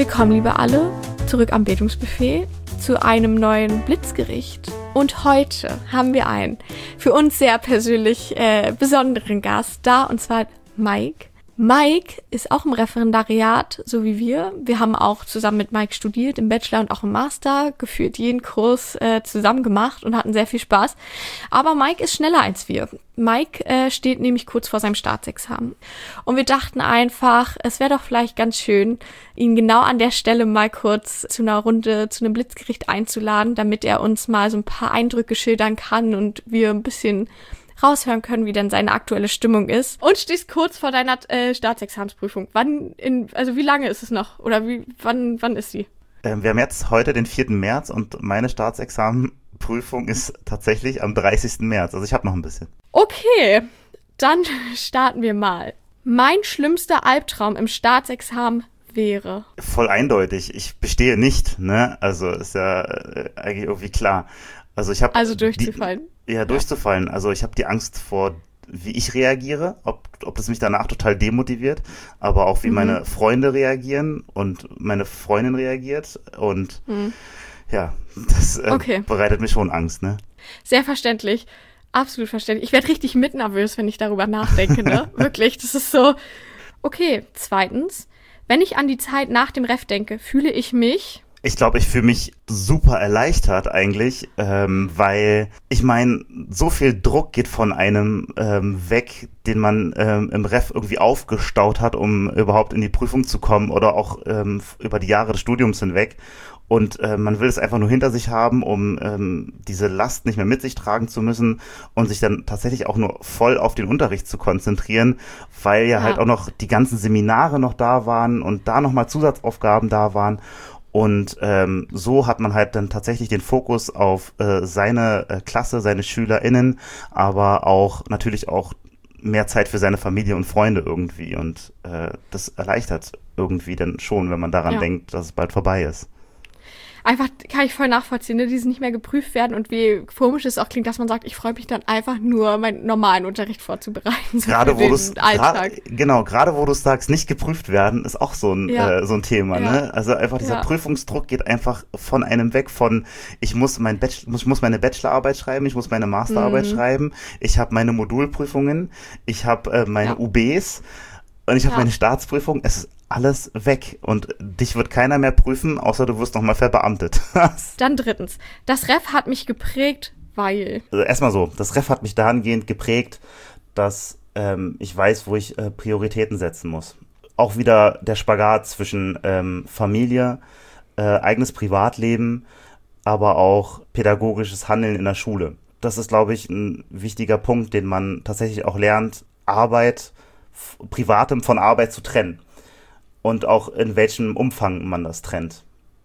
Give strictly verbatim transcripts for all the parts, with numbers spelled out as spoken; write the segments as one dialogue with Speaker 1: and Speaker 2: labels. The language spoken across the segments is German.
Speaker 1: Willkommen, liebe alle, zurück am Bildungsbuffet zu einem neuen Blitzgericht. Und heute haben wir einen für uns sehr persönlich äh, besonderen Gast da, und zwar Mike. Mike ist auch im Referendariat, so wie wir. Wir haben auch zusammen mit Mike studiert, im Bachelor und auch im Master, gefühlt jeden Kurs äh, zusammen gemacht und hatten sehr viel Spaß. Aber Mike ist schneller als wir. Mike äh, steht nämlich kurz vor seinem Staatsexamen. Und wir dachten einfach, es wäre doch vielleicht ganz schön, ihn genau an der Stelle mal kurz zu einer Runde, zu einem Blitzgericht einzuladen, damit er uns mal so ein paar Eindrücke schildern kann und wir ein bisschen raushören können, wie denn seine aktuelle Stimmung ist. Und stehst kurz vor deiner äh, Staatsexamensprüfung. Wann, in, also wie lange ist es noch? Oder wie, wann, wann ist sie?
Speaker 2: Ähm, wir haben jetzt heute den vierten März und meine Staatsexamenprüfung ist tatsächlich am dreißigsten März. Also ich habe noch ein bisschen.
Speaker 1: Okay, dann starten wir mal. Mein schlimmster Albtraum im Staatsexamen wäre?
Speaker 2: Voll eindeutig. Ich bestehe nicht, ne? Also ist ja äh, eigentlich irgendwie klar. Also ich habe
Speaker 1: Also durchzufallen.
Speaker 2: Die, Ja, durchzufallen. Also ich habe die Angst vor, wie ich reagiere, ob, ob das mich danach total demotiviert, aber auch wie mhm. meine Freunde reagieren und meine Freundin reagiert. Und mhm. ja, das äh, okay. bereitet mir schon Angst, ne?
Speaker 1: Sehr verständlich. Absolut verständlich. Ich werde richtig mitnervös, wenn ich darüber nachdenke, ne? Wirklich, das ist so. Okay, zweitens, wenn ich an die Zeit nach dem Ref denke, fühle ich mich...
Speaker 2: Ich glaube, ich fühle mich super erleichtert eigentlich, ähm, weil ich meine, so viel Druck geht von einem ähm, weg, den man ähm, im Ref irgendwie aufgestaut hat, um überhaupt in die Prüfung zu kommen oder auch ähm, über die Jahre des Studiums hinweg. Und äh, man will es einfach nur hinter sich haben, um ähm, diese Last nicht mehr mit sich tragen zu müssen und sich dann tatsächlich auch nur voll auf den Unterricht zu konzentrieren, weil ja, ja. halt auch noch die ganzen Seminare noch da waren und da nochmal Zusatzaufgaben da waren. Und ähm, so hat man halt dann tatsächlich den Fokus auf äh, seine äh, Klasse, seine SchülerInnen, aber auch natürlich auch mehr Zeit für seine Familie und Freunde irgendwie. Und äh, das erleichtert irgendwie dann schon, wenn man daran ja. denkt, dass es bald vorbei ist.
Speaker 1: Einfach kann ich voll nachvollziehen, ne? Die nicht mehr geprüft werden und wie komisch es auch klingt, dass man sagt, ich freue mich dann einfach nur, meinen normalen Unterricht vorzubereiten. So
Speaker 2: gerade wo du es genau, gerade wo du sagst, nicht geprüft werden, ist auch so ein ja. äh, so ein Thema, ja. ne? Also einfach dieser ja. Prüfungsdruck geht einfach von einem weg von, ich muss mein Bachelor, muss, muss meine Bachelorarbeit schreiben, ich muss meine Masterarbeit mhm. schreiben, ich habe meine Modulprüfungen, ich habe äh, meine ja. U Bs und ich habe ja. meine Staatsprüfung. Es ist alles weg und dich wird keiner mehr prüfen, außer du wirst nochmal verbeamtet.
Speaker 1: Dann drittens, das Ref hat mich geprägt, weil...
Speaker 2: Also erstmal so, das Ref hat mich dahingehend geprägt, dass ähm, ich weiß, wo ich äh, Prioritäten setzen muss. Auch wieder der Spagat zwischen ähm, Familie, äh, eigenes Privatleben, aber auch pädagogisches Handeln in der Schule. Das ist, glaube ich, ein wichtiger Punkt, den man tatsächlich auch lernt, Arbeit, f- Privatem von Arbeit zu trennen. Und auch in welchem Umfang man das trennt.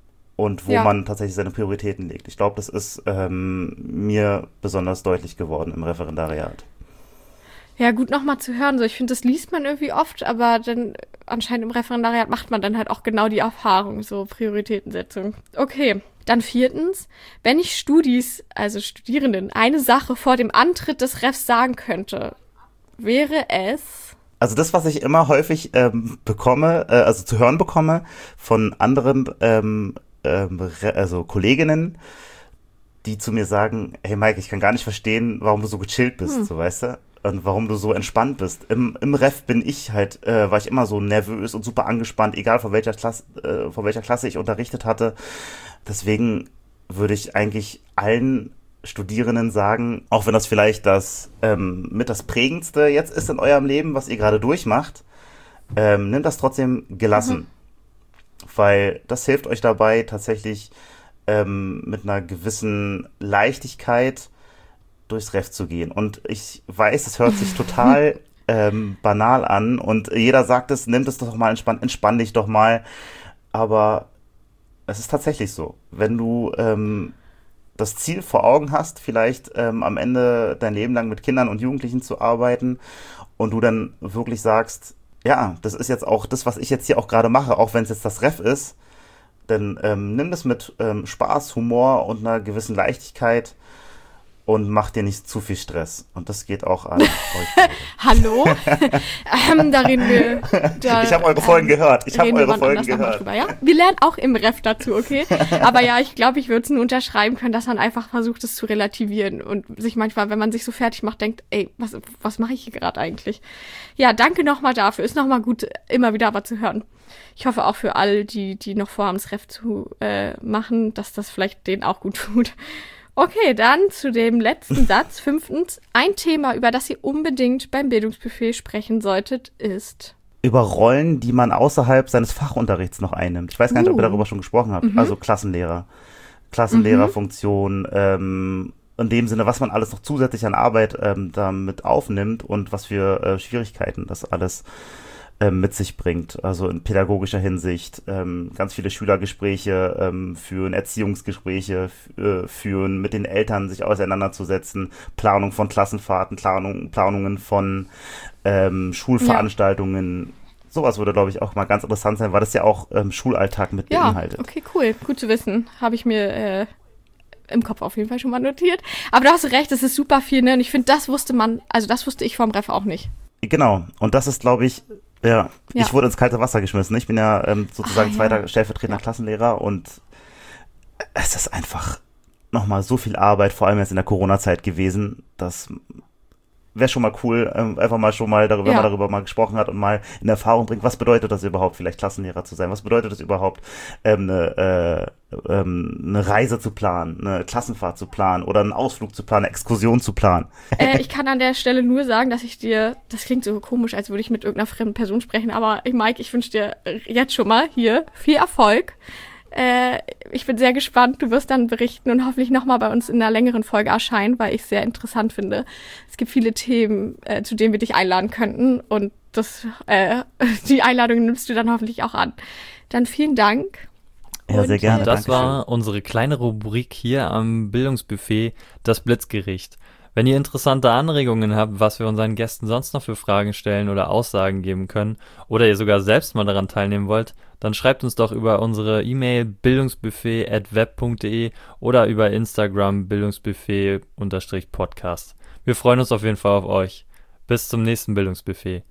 Speaker 2: Und wo ja. man tatsächlich seine Prioritäten legt. Ich glaube, das ist ähm, mir besonders deutlich geworden im Referendariat.
Speaker 1: Ja, gut nochmal zu hören. So, ich finde, das liest man irgendwie oft, aber dann anscheinend im Referendariat macht man dann halt auch genau die Erfahrung, so Prioritätensetzung. Okay, dann viertens, wenn ich Studis, also Studierenden, eine Sache vor dem Antritt des Refs sagen könnte, wäre es...
Speaker 2: Also das, was ich immer häufig ähm, bekomme, äh, also zu hören bekomme von anderen ähm, ähm, also Kolleginnen, die zu mir sagen, hey Mike, ich kann gar nicht verstehen, warum du so gechillt bist, hm. so weißt du, und warum du so entspannt bist. Im, im Ref bin ich halt, äh, war ich immer so nervös und super angespannt, egal von welcher Klasse, äh, von welcher Klasse ich unterrichtet hatte. Deswegen würde ich eigentlich allen Studierenden sagen, auch wenn das vielleicht das ähm, mit das Prägendste jetzt ist in eurem Leben, was ihr gerade durchmacht, ähm, nehmt das trotzdem gelassen. Mhm. Weil das hilft euch dabei, tatsächlich ähm, mit einer gewissen Leichtigkeit durchs Ref zu gehen. Und ich weiß, es hört sich total ähm, banal an und jeder sagt es, nimm es doch mal entspannt, entspann dich doch mal. Aber es ist tatsächlich so. Wenn du ähm, das Ziel vor Augen hast, vielleicht ähm, am Ende dein Leben lang mit Kindern und Jugendlichen zu arbeiten und du dann wirklich sagst, ja, das ist jetzt auch das, was ich jetzt hier auch gerade mache, auch wenn es jetzt das Ref ist, dann ähm, nimm das mit ähm, Spaß, Humor und einer gewissen Leichtigkeit und mach dir nicht zu viel Stress. Und das geht auch an euch.
Speaker 1: Hallo? ähm, da reden wir... Da,
Speaker 2: ich habe eure Folgen ähm, gehört. Ich habe eure Folgen gehört.
Speaker 1: Drüber, ja? Wir lernen auch im Ref dazu, okay? Aber ja, ich glaube, ich würde es nur unterschreiben können, dass man einfach versucht, es zu relativieren und sich manchmal, wenn man sich so fertig macht, denkt, ey, was, was mache ich hier gerade eigentlich? Ja, danke nochmal dafür. Ist nochmal gut, immer wieder aber zu hören. Ich hoffe auch für alle, die, die noch vorhaben, das Ref zu äh, machen, dass das vielleicht denen auch gut tut. Okay, dann zu dem letzten Satz. Fünftens, ein Thema, über das ihr unbedingt beim Bildungsbuffet sprechen solltet, ist...
Speaker 2: Über Rollen, die man außerhalb seines Fachunterrichts noch einnimmt. Ich weiß gar nicht, uh. ob ihr darüber schon gesprochen habt. Mhm. Also Klassenlehrer. Klassenlehrerfunktion, mhm. ähm, in dem Sinne, was man alles noch zusätzlich an Arbeit ähm, damit aufnimmt und was für äh, Schwierigkeiten das alles ähm, mit sich bringt. Also in pädagogischer Hinsicht, ähm, ganz viele Schülergespräche ähm, führen, Erziehungsgespräche f- äh, führen, mit den Eltern sich auseinanderzusetzen, Planung von Klassenfahrten, Planung, Planungen von ähm, Schulveranstaltungen. Ja. Sowas würde, glaube ich, auch mal ganz interessant sein, weil das ja auch ähm, Schulalltag mit
Speaker 1: ja,
Speaker 2: beinhaltet.
Speaker 1: Okay, cool. Gut zu wissen. Habe ich mir äh, im Kopf auf jeden Fall schon mal notiert. Aber du hast recht, es ist super viel, ne? Und ich finde, das wusste man, also das wusste ich vom Ref auch nicht.
Speaker 2: Genau. Und das ist, glaube ich, ja,
Speaker 1: ja,
Speaker 2: ich wurde ins kalte Wasser geschmissen. Ich bin ja ähm, sozusagen ah, zweiter
Speaker 1: ja.
Speaker 2: stellvertretender
Speaker 1: ja.
Speaker 2: Klassenlehrer und es ist einfach nochmal so viel Arbeit, vor allem jetzt in der Corona-Zeit gewesen, dass wäre schon mal cool, ähm, einfach mal schon mal darüber, ja. wenn man darüber mal gesprochen hat und mal in Erfahrung bringt, was bedeutet das überhaupt, vielleicht Klassenlehrer zu sein, was bedeutet das überhaupt, ähm, eine, äh, ähm, eine Reise zu planen, eine Klassenfahrt zu planen oder einen Ausflug zu planen, eine Exkursion zu planen.
Speaker 1: Äh, ich kann an der Stelle nur sagen, dass ich dir, das klingt so komisch, als würde ich mit irgendeiner fremden Person sprechen, aber Mike, ich wünsche dir jetzt schon mal hier viel Erfolg. Äh, ich bin sehr gespannt. Du wirst dann berichten und hoffentlich nochmal bei uns in einer längeren Folge erscheinen, weil ich es sehr interessant finde. Es gibt viele Themen, äh, zu denen wir dich einladen könnten und das, äh, die Einladung nimmst du dann hoffentlich auch an. Dann vielen Dank.
Speaker 2: Ja, sehr gerne.
Speaker 3: Das Dankeschön. War unsere kleine Rubrik hier am Bildungsbuffet, das Blitzgericht. Wenn ihr interessante Anregungen habt, was wir unseren Gästen sonst noch für Fragen stellen oder Aussagen geben können oder ihr sogar selbst mal daran teilnehmen wollt, dann schreibt uns doch über unsere E-Mail bildungsbuffet at web punkt de oder über Instagram bildungsbuffet-podcast. Wir freuen uns auf jeden Fall auf euch. Bis zum nächsten Bildungsbuffet.